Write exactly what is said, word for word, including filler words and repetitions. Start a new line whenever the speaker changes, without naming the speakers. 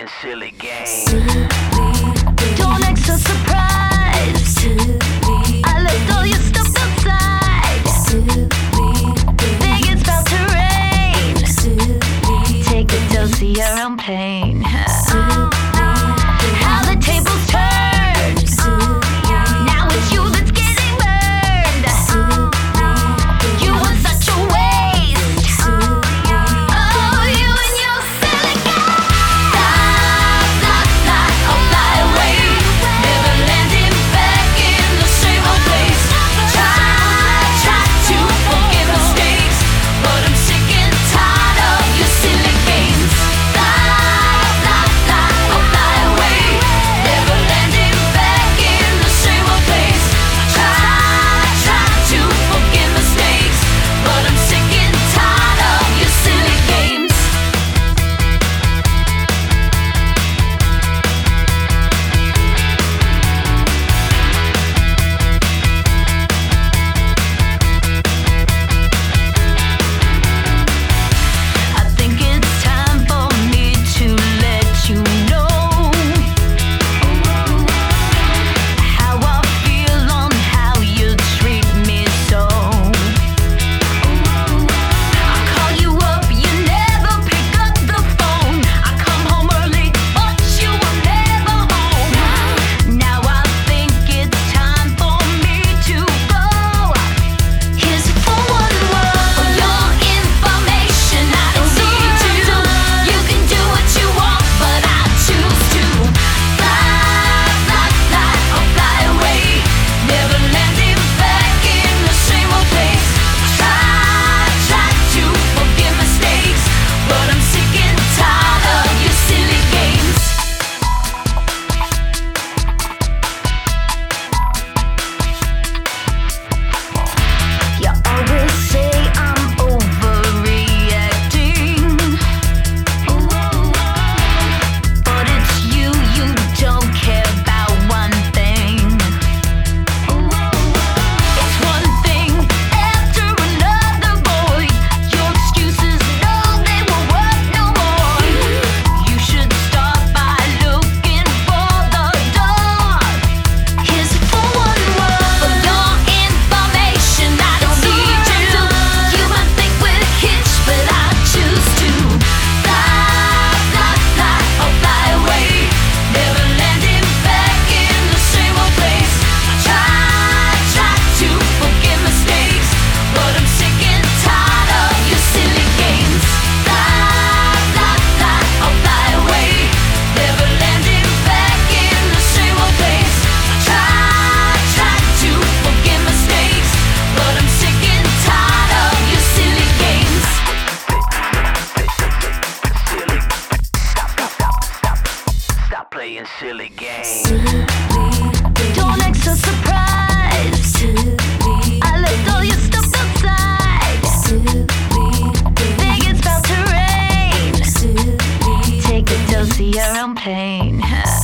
playing silly games.
Don't act so surprised. I left all your stuff outside. Think it's about to rain. Take a dose of your own pain. How the tables turn. Now it's you that's getting burned. You were such a waste. Oh, you and your silly guy. Fly, fly, fly, oh fly away. Never landing back in the same old place. Try, try to forget mistakes, but I'm sick and tired of your silly games. Fly, fly, fly, oh fly away. Never landing back in the same old place. Try, try to forget mistakes, but I'm sick and tired of your silly games. I think it's time for me to let you know how I feel on how you treat me so. I call you up, you never pick up the phone. I come home early, but you were never home. Now I think it's time for me to go. Here's a four one one for your information. I don't need you. You can do what you want, but I choose to fly, fly, fly, oh fly away. Never landing back in the same old place. Try, try to forget mistakes, but I'm sick and tired of your silly games. You always say I'm overreacting, but it's you, you don't care about one thing. It's one thing after another, boy. Your excuses, no, they were worth no more. You should start by looking for the door. Here's a four one one for your information. I don't need you. You might think we're hitched, but I choose to fly, fly, fly, oh fly away. Never landing back in the same old place. Try, try to forget mistakes, but I'm sick and tired of your silly games. Fly, fly, fly, oh fly away. Never landing back in the same old place. Try, try to forget mistakes, but I'm sick and tired of your silly games.
Stop playing silly games.
Don't act so surprised. I left all your stuff outside. Think it's about to rain. Take a dose of your own pain.